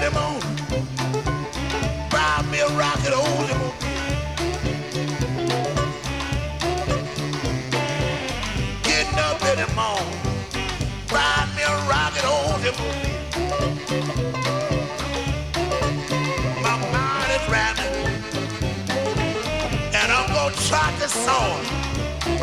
the moon, drive me a rocket automobile. Getting up in the morning, drive me a rocket automobile. My mind is rattling, and I'm gonna try this song.